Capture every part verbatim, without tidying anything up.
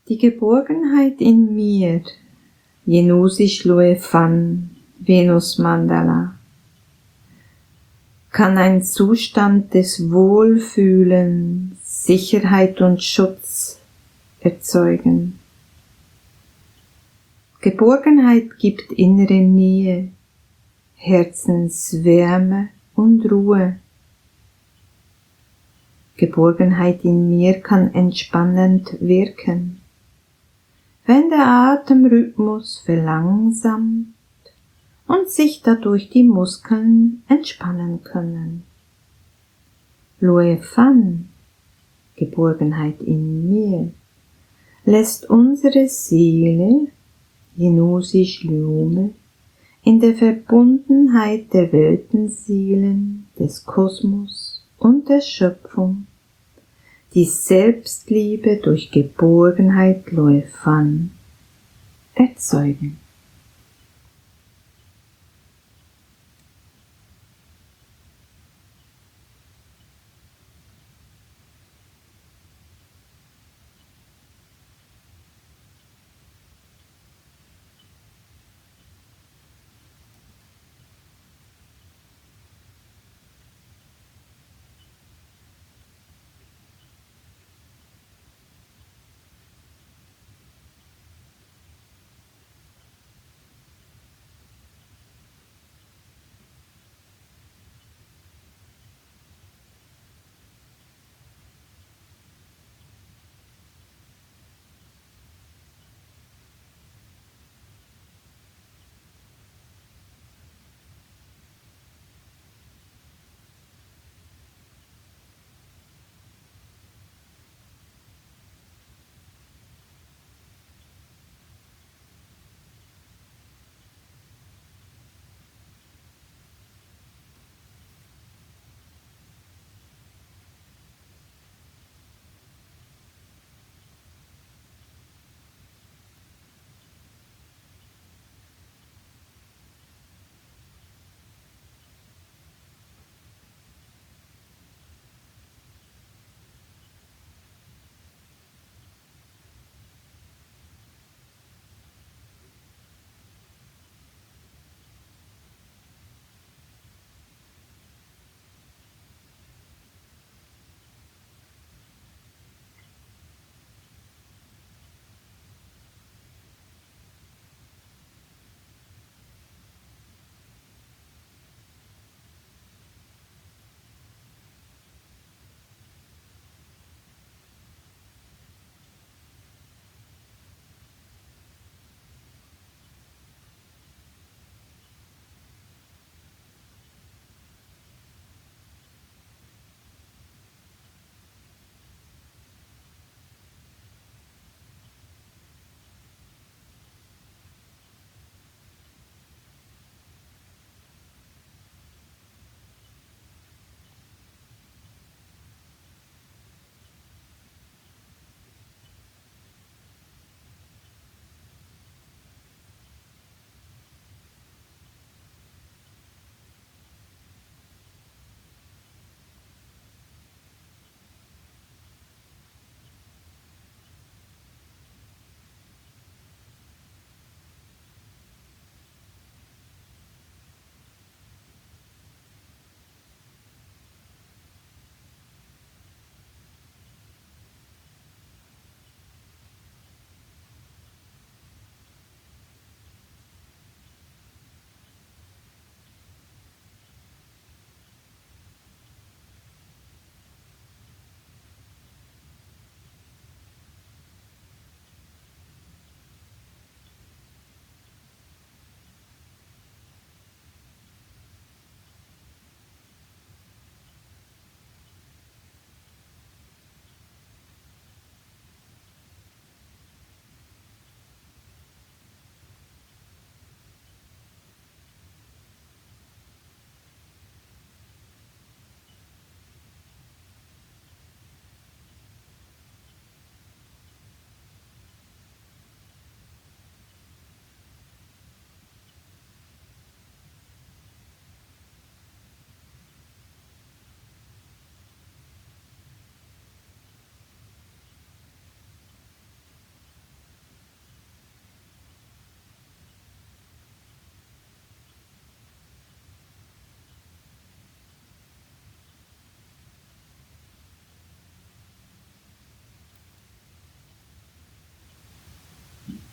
Die Geborgenheit in mir, Yenusi Shlue Fan, Venus Mandala, kann ein Zustand des Wohlfühlen, Sicherheit und Schutz erzeugen. Geborgenheit gibt innere Nähe, Herzenswärme und Ruhe. Geborgenheit in mir kann entspannend wirken, wenn der Atemrhythmus verlangsamt und sich dadurch die Muskeln entspannen können. Lue Fan, Geborgenheit in mir, lässt unsere Seele, Yenusi Shlume, in der Verbundenheit der Weltenseelen, des Kosmos und der Schöpfung, die Selbstliebe durch Geborgenheit Lue Fan erzeugen.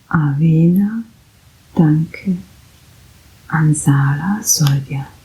Avena, danke, Ansala Soldia.